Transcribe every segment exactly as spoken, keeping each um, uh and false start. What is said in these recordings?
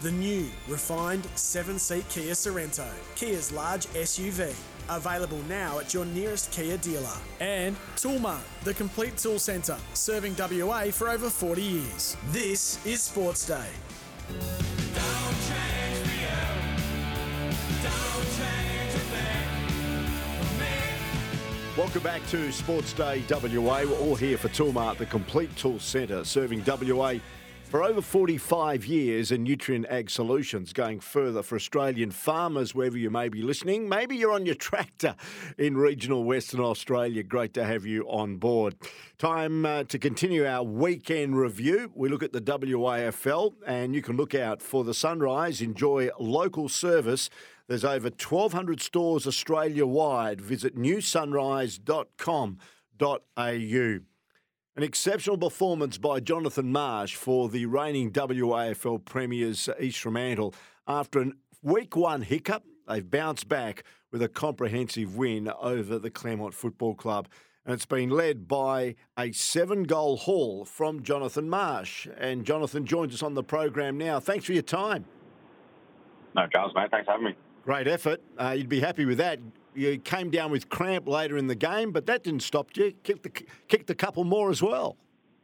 The new, refined seven-seat Kia Sorento, Kia's large S U V. Available now at your nearest Kia dealer. And Toolmart, the complete tool centre, serving W A for over forty years. This is Sports Day. Don't change me up. Don't change a thing. Me. Welcome back to Sports Day W A. We're all here for Toolmart, the complete tool centre, serving W A for over forty-five years, and Nutrient Ag Solutions going further for Australian farmers, wherever you may be listening. Maybe you're on your tractor in regional Western Australia. Great to have you on board. Time uh, to continue our weekend review. We look at the W A F L, and you can look out for the Sunrise. Enjoy local service. There's over twelve hundred stores Australia-wide. Visit new sunrise dot com dot a u. An exceptional performance by Jonathan Marsh for the reigning W A F L premiers East Fremantle. After a week one hiccup, they've bounced back with a comprehensive win over the Claremont Football Club. And it's been led by a seven-goal haul from Jonathan Marsh. And Jonathan joins us on the program now. Thanks for your time. No dramas, mate. Thanks for having me. Great effort. Uh, you'd be happy with that. You came down with cramp later in the game, but that didn't stop you. Kicked, the, kicked a couple more as well.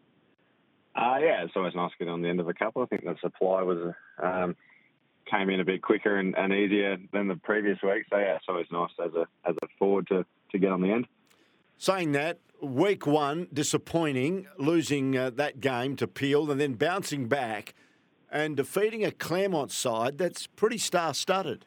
Uh, yeah, it's always nice to get on the end of a couple. I think the supply was um, came in a bit quicker and, and easier than the previous week. So, yeah, it's always nice as a as a forward to, to get on the end. Saying that, week one, disappointing, losing uh, that game to Peel and then bouncing back and defeating a Claremont side that's pretty star-studded.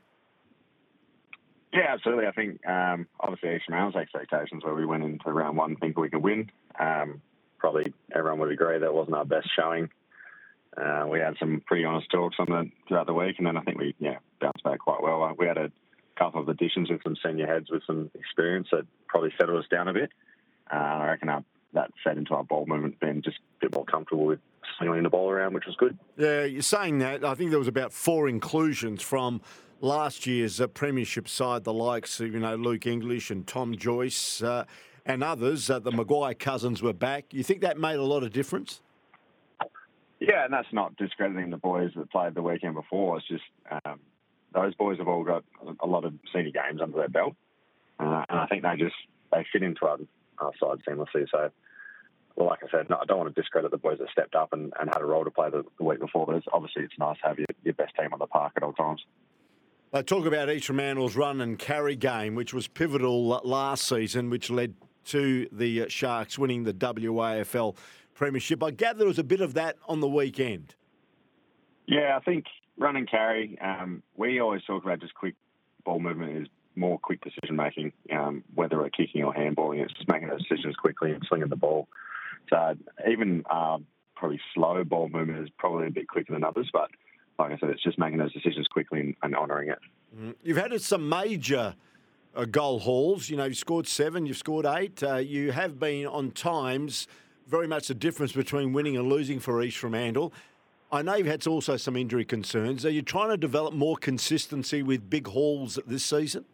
Yeah, absolutely. I think um, obviously East Fremantle's expectations where we went into round one thinking we could win. Um, probably everyone would agree that wasn't our best showing. Uh, we had some pretty honest talks on the throughout the week, and then I think we yeah bounced back quite well. Uh, we had a couple of additions with some senior heads with some experience that probably settled us down a bit. Uh, I reckon our, that fed into our ball movement, being just a bit more comfortable with slinging the ball around, which was good. Yeah, you're saying that. I think there was about four inclusions from last year's uh, premiership side, the likes of, you know, Luke English and Tom Joyce uh, and others. Uh, the Maguire cousins were back. You think that made a lot of difference? Yeah, and that's not discrediting the boys that played the weekend before. It's just um, those boys have all got a lot of senior games under their belt. Uh, and I think they just they fit into our, our side seamlessly. So, well, like I said, no, I don't want to discredit the boys that stepped up and, and had a role to play the, the week before, but it's, obviously it's nice to have your, your best team on the park at all times. They talk about East Fremantle's run and carry game, which was pivotal last season, which led to the Sharks winning the W A F L premiership. I gather there was a bit of that on the weekend. Yeah, I think run and carry, um, we always talk about just quick ball movement is more quick decision-making, um, whether we're kicking or handballing. It's just making those decisions quickly and slinging the ball. So even uh, probably slow ball movement is probably a bit quicker than others, but like I said, it's just making those decisions quickly and, and honouring it. Mm. You've had some major uh, goal hauls. You know, you've scored seven, you've scored eight. Uh, you have been on times very much the difference between winning and losing for East Fremantle. I know you've had also some injury concerns. Are you trying to develop more consistency with big hauls this season?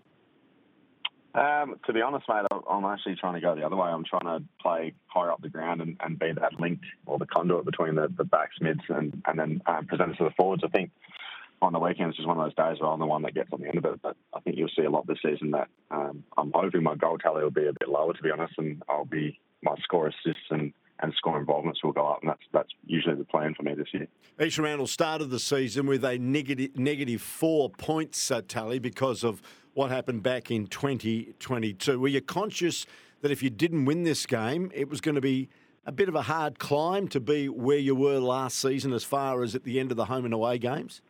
Um, to be honest, mate, I'm actually trying to go the other way. I'm trying to play higher up the ground and, and be that link or the conduit between the, the backs, mids, and, and then um, present it to the forwards. I think on the weekend it's just one of those days where I'm the one that gets on the end of it. But I think you'll see a lot this season that um, I'm hoping my goal tally will be a bit lower, to be honest, and I'll be my score assists and, and score involvements will go up, and that's that's usually the plan for me this year. East Fremantle started the season with a negative negative four points uh, tally because of what happened back in twenty twenty-two. Were you conscious that if you didn't win this game, it was going to be a bit of a hard climb to be where you were last season as far as at the end of the home and away games?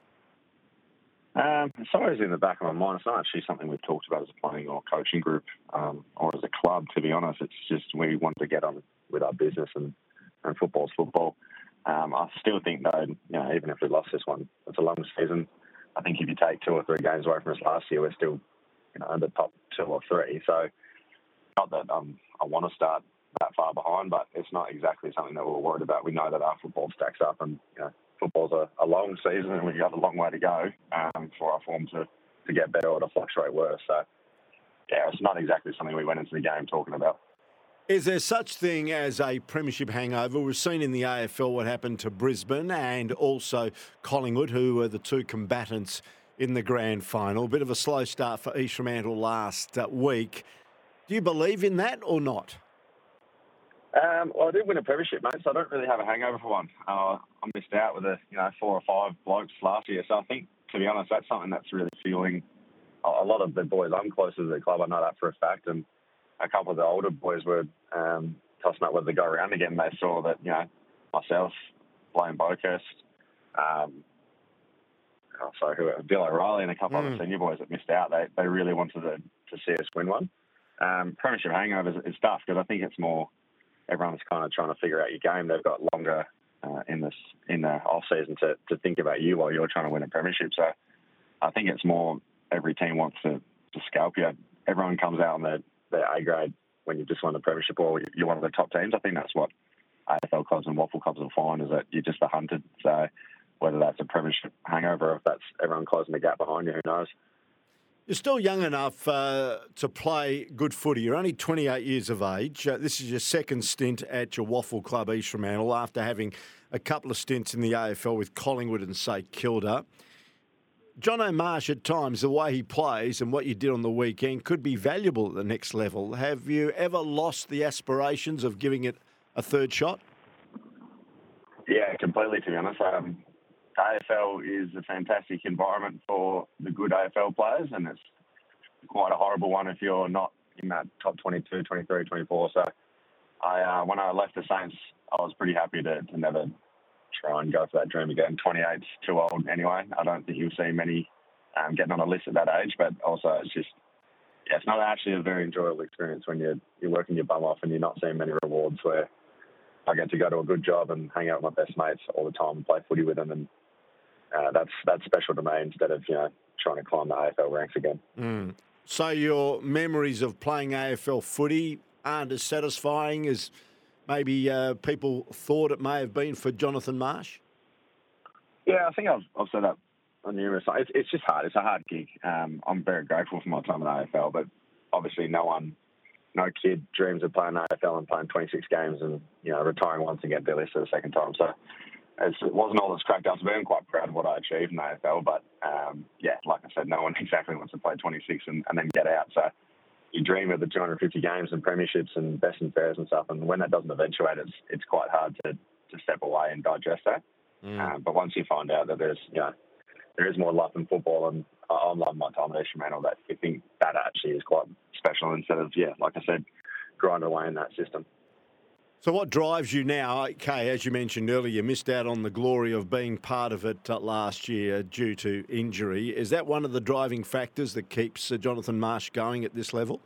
Um, it's always in the back of my mind. It's not actually something we've talked about as a playing or coaching group um, or as a club, to be honest. It's just we want to get on with our business, and, and football's football. Um, I still think, though, you know, even if we lost this one, it's a long season. I think if you take two or three games away from us last year, we're still, you know, in the top two or three. So not that um, I want to start that far behind, but it's not exactly something that we're worried about. We know that our football stacks up, and you know, football's a, a long season, and we've got a long way to go um, for our form to, to get better or to fluctuate worse. So, yeah, it's not exactly something we went into the game talking about. Is there such thing as a premiership hangover? We've seen in the A F L what happened to Brisbane and also Collingwood, who were the two combatants in the grand final. Bit of a slow start for East Fremantle last uh, week. Do you believe in that or not? Um, well, I did win a premiership, mate, so I don't really have a hangover for one. Uh, I missed out with a, you know, four or five blokes last year, so I think, to be honest, that's something that's really fueling a lot of the boys I'm close to the club. I know that for a fact, and a couple of the older boys were um, tossing up whether they go around again. They saw that, you know, myself, Blaine Bokhurst, um, oh, sorry, who, Bill O'Reilly and a couple mm. of senior boys that missed out, they, they really wanted to, to see us win one. Um, premiership hangover is, is tough because I think it's more everyone's kind of trying to figure out your game. They've got longer uh, in this in the off season to, to think about you while you're trying to win a premiership. So I think it's more every team wants to, to scalp you. Everyone comes out on their, their A grade when you just won the premiership or you're one of the top teams. I think that's what A F L clubs and waffle clubs will find, is that you're just the hunted. So whether that's a premiership hangover or if that's everyone closing the gap behind you, who knows? You're still young enough uh, to play good footy. You're only twenty-eight years of age. Uh, this is your second stint at your waffle club, East Fremantle, after having a couple of stints in the A F L with Collingwood and St Kilda. John O'Marsh, at times, the way he plays and what you did on the weekend could be valuable at the next level. Have you ever lost the aspirations of giving it a third shot? Yeah, completely, to be honest. Um, A F L is a fantastic environment for the good A F L players, and it's quite a horrible one if you're not in that top twenty-two, twenty-three, twenty-four. So I, uh, when I left the Saints, I was pretty happy to, to never try and go for that dream again. twenty-eight's too old anyway. I don't think you'll see many um, getting on a list at that age, but also it's just, yeah, it's not actually a very enjoyable experience when you're, you're working your bum off and you're not seeing many rewards, where I get to go to a good job and hang out with my best mates all the time and play footy with them, and uh, that's that's special to me instead of, you know, trying to climb the A F L ranks again. Mm. So your memories of playing A F L footy aren't as satisfying as maybe uh, people thought it may have been for Jonathan Marsh? Yeah, I think I've, I've said that on numerous times. It's, it's just hard. It's a hard gig. Um, I'm very grateful for my time in the A F L, but obviously no one, no kid dreams of playing A F L and playing twenty-six games and, you know, retiring once and getting delisted a second time. So it's, it wasn't all that's cracked up to be. I'm quite proud of what I achieved in the A F L, but um, yeah, like I said, no one exactly wants to play twenty-six and, and then get out. So you dream of the two hundred fifty games and premierships and best and fairest and stuff, and when that doesn't eventuate, it's it's quite hard to, to step away and digest that. Mm. Um, but once you find out that there's, you know, there is more life in football, and I'm loving my time at East Fremantle, that I think that actually is quite special instead of, yeah, like I said, grind away in that system. So what drives you now? Okay, as you mentioned earlier, you missed out on the glory of being part of it uh, last year due to injury. Is that one of the driving factors that keeps uh, Jonathan Marsh going at this level?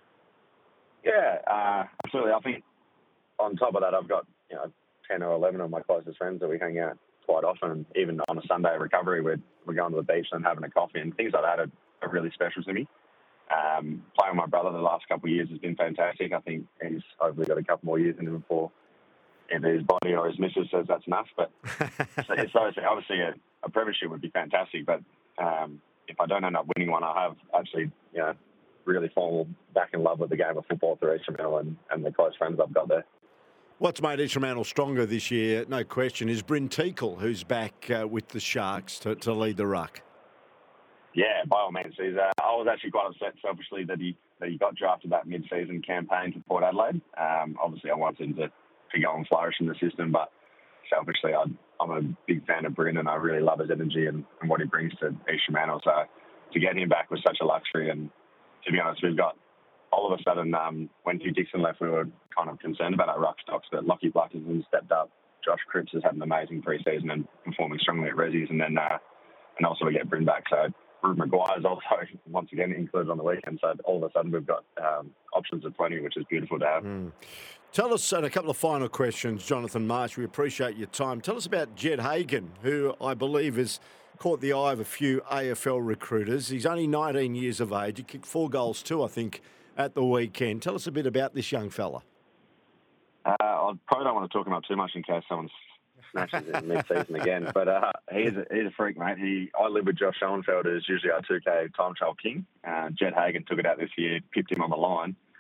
Yeah, uh, absolutely. I think on top of that, I've got, you know, ten or eleven of my closest friends that we hang out quite often. Even on a Sunday recovery, we're, we're going to the beach and having a coffee, and things like that are, are really special to me. Um, playing with my brother the last couple of years has been fantastic. I think he's hopefully got a couple more years in him before either his body or his missus says that's enough. But so, so obviously a, a premiership would be fantastic. But um, if I don't end up winning one, I have actually, you know, really fallen back in love with the game of football through East Fremantle and, and the close friends I've got there. What's made East Fremantle stronger this year, no question, is Bryn Teakle, who's back uh, with the Sharks to, to lead the ruck. Yeah, by all means. He's, uh, I was actually quite upset, selfishly, that he that he got drafted that mid-season campaign to Port Adelaide. Um, obviously, I wanted him to, to go and flourish in the system, but selfishly, I, I'm a big fan of Bryn, and I really love his energy and, and what he brings to East Fremantle. So to get him back was such a luxury, and to be honest, we've got all of a sudden, um, when Hugh Dixon left, we were kind of concerned about our ruck stocks, but Lockie Blackison stepped up. Josh Cripps has had an amazing pre-season and performing strongly at Resies, and then uh, and also we get Bryn back. So Ruben Maguire is also once again included on the weekend. So all of a sudden we've got um, options at plenty, which is beautiful to have. Mm. Tell us, and a couple of final questions, Jonathan Marsh. We appreciate your time. Tell us about Jed Hagen, who I believe has caught the eye of a few A F L recruiters. He's only nineteen years of age. He kicked four goals too, I think, at the weekend. Tell us a bit about this young fella. Uh, I probably don't want to talk about too much in case someone snatches in mid-season again, but uh, he's, a, he's a freak, mate. He, I live with Josh Schoenfeld, who's usually our two K time trial king. Uh, Jed Hagen took it out this year, pipped him on the line.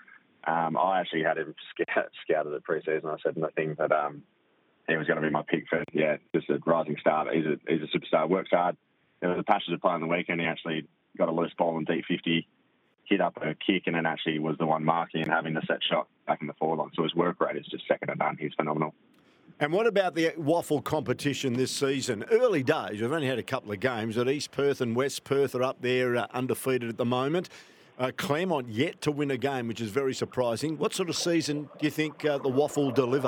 Um, I actually had him scout, scouted at pre-season. I said nothing, but um, he was going to be my pick for, yeah, just a rising star. He's a, he's a superstar, works hard. There was a passionate play on the weekend. He actually got a loose ball in deep fifty, hit up a kick, and then actually was the one marking and having the set shot back in the forward line. So his work rate is just second to none. He's phenomenal. And what about the waffle competition this season? Early days, we've only had a couple of games. At East Perth and West Perth are up there uh, undefeated at the moment. Uh, Claremont yet to win a game, which is very surprising. What sort of season do you think uh, the waffle deliver?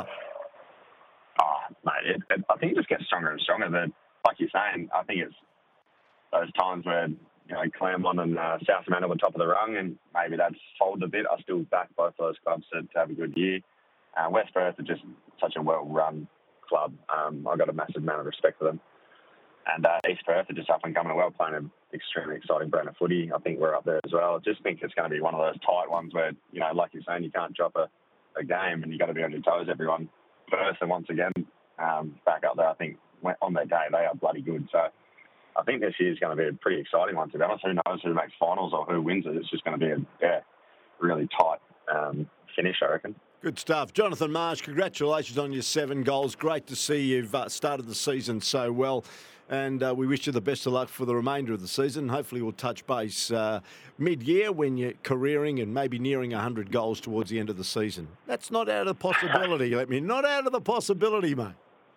Oh, mate, it, it, I think it just gets stronger and stronger. But like you're saying, I think it's those times where, you know, Claremont and uh, South Fremantle were top of the rung, and maybe that's folded a bit. I still back both those clubs to, to have a good year. Uh, West Perth are just such a well-run club. Um, I've got a massive amount of respect for them. And uh, East Perth are just up and coming well, playing an extremely exciting brand of footy. I think we're up there as well. I just think it's going to be one of those tight ones where, you know, like you're saying, you can't drop a, a game and you've got to be on your toes, everyone. Perth, and once again, um, back up there, I think on their day, they are bloody good. So I think this year's going to be a pretty exciting one, to be honest. Who knows who makes finals or who wins it? It's just going to be a yeah, really tight um, finish, I reckon. Good stuff. Jonathan Marsh, congratulations on your seven goals. Great to see you've uh, started the season so well. And uh, we wish you the best of luck for the remainder of the season. Hopefully we'll touch base uh, mid-year when you're careering and maybe nearing one hundred goals towards the end of the season. That's not out of the possibility, let me. Not out of the possibility, mate.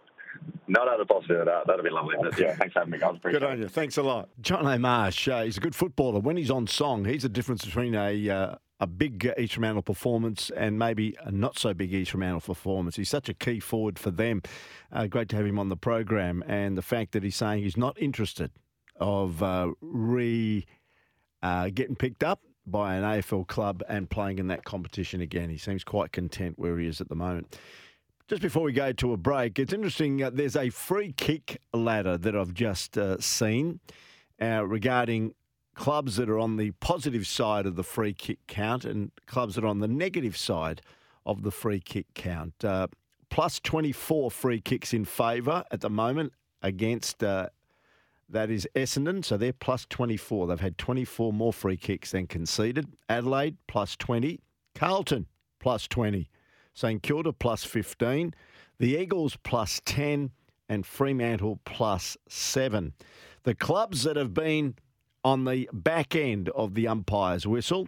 Not out of the possibility. That'd be lovely. But yeah, thanks for having me, guys. Appreciate Good on you. Thanks a lot. John O'Marsh, uh, he's a good footballer. When he's on song, he's the difference between a... Uh, a big uh, East Fremantle performance and maybe a not-so-big East Fremantle performance. He's such a key forward for them. Uh, great to have him on the program. And the fact that he's saying he's not interested of uh, re uh, getting picked up by an A F L club and playing in that competition again. He seems quite content where he is at the moment. Just before we go to a break, it's interesting. Uh, there's a free kick ladder that I've just uh, seen uh, regarding clubs that are on the positive side of the free kick count and clubs that are on the negative side of the free kick count. Uh, plus twenty-four free kicks in favour at the moment against, uh, that is Essendon, so they're plus twenty-four. They've had twenty-four more free kicks than conceded. Adelaide, plus twenty. Carlton, plus twenty. St Kilda, plus fifteen. The Eagles, plus ten. And Fremantle, plus seven. The clubs that have been on the back end of the umpire's whistle,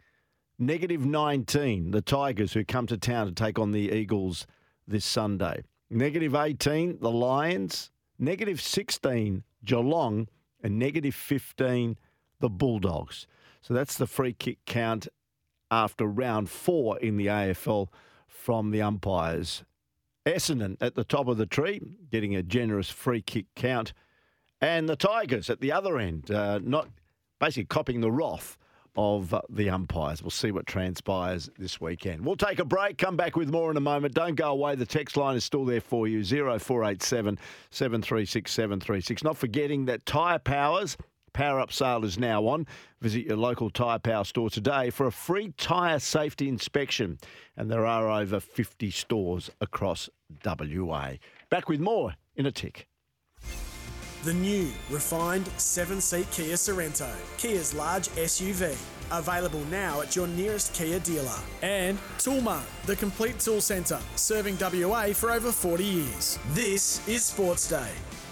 negative nineteen, the Tigers, who come to town to take on the Eagles this Sunday. Negative eighteen, the Lions. Negative sixteen, Geelong. And negative fifteen, the Bulldogs. So that's the free kick count after round four in the A F L from the umpires. Essendon at the top of the tree, getting a generous free kick count. And the Tigers at the other end, uh, not basically copying the wrath of uh, the umpires. We'll see what transpires this weekend. We'll take a break, come back with more in a moment. Don't go away. The text line is still there for you, zero four eight seven, seven three six, seven three six. Not forgetting that Tyre Powers Power Up sale is now on. Visit your local Tyre Power store today for a free tyre safety inspection. And there are over fifty stores across W A. Back with more in a tick. The new, refined seven-seat Kia Sorrento, Kia's large S U V. Available now at your nearest Kia dealer. And Toolmart, the complete tool centre, serving W A for over forty years. This is Sports Day.